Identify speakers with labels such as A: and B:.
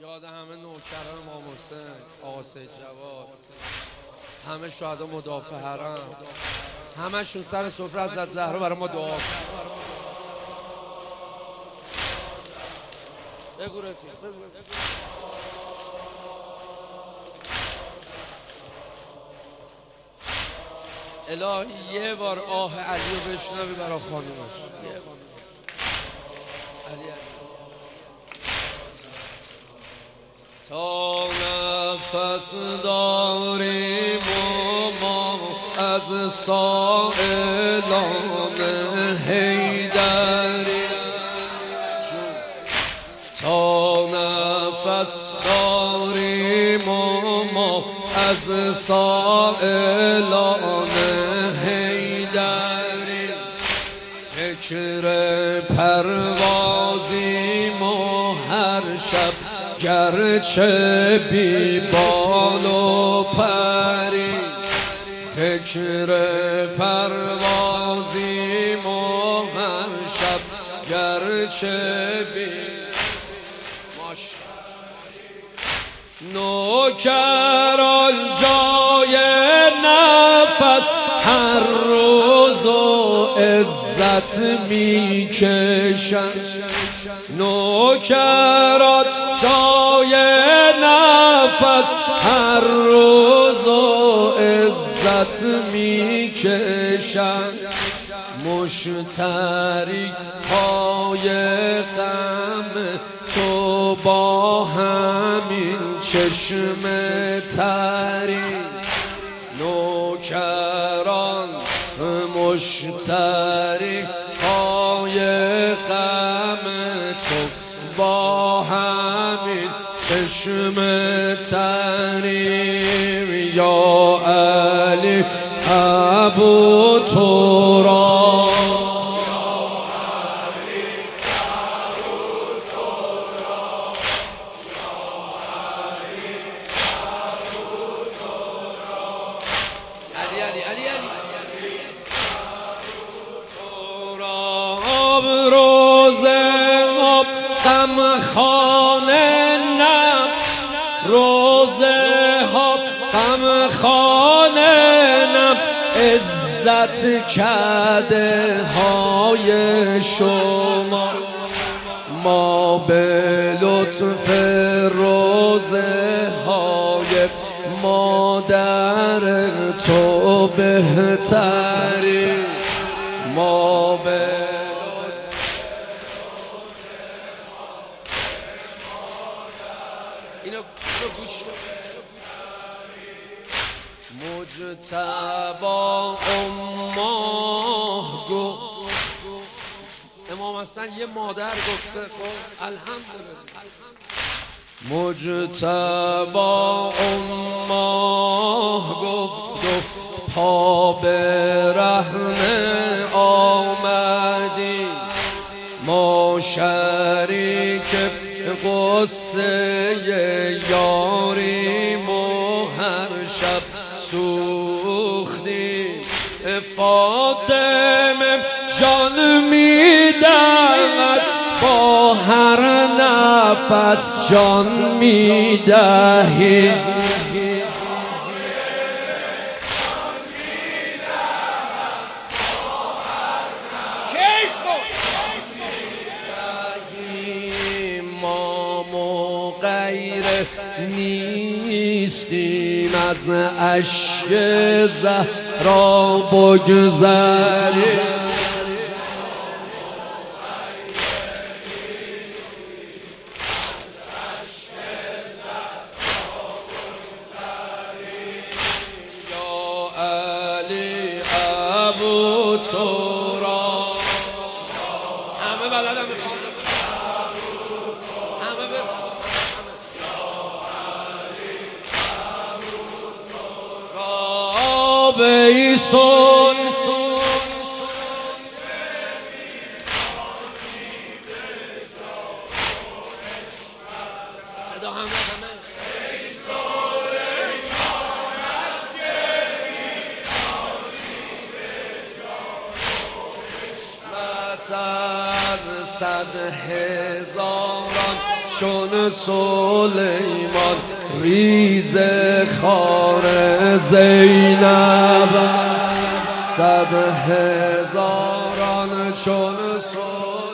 A: یاد همه نوکران امام حسین، آقا سید جواد، همه شهدا مدافع حرم، همشون سر سفره حضرت زهرا برای ما دعا کن. بگو رفیق، بگو. الهی یه بار آه علی رو بشنوی برای خانومش. علی تا نفس داریم و ما از سائلان حیدری، تا نفس داریم و ما از سائلان حیدری، فکر پروازیم و هر شب گرچه بی بال و پری، فکر پروازیم و هر شب گرچه بی نوکران جای نفس هر روز و عزت می کشن، نوکران جای نفس هر روز و عزت می کشن، مشتری پای غم تو با همین چشم تری، نوکران مشتری پای غم تو با همین چشم تری، یا علی ابو تراب، غم خانه نم روزه ها، غم خانه نم عزت کرده های شما، ما به لطف روزه های مادر تو بهتری، ما به مجتبی اماه گفت، امام حسن یه مادر گفته، خب الحمدلله. مجتبی اماه گفت و پا به رهن آمدی، ما شریک قصه یاریم و هر شب سوختی، فاطمه جان میدهد با هر نفس جان میدهی، نیستیم از اشک زهرا بگذری، یا علی ابو تراب، همه بلدم میخوام همه بخوام بیسون صدا همه صد هزاران چون سلیمان ریز خار زینب 100 هزاران چون سلیمان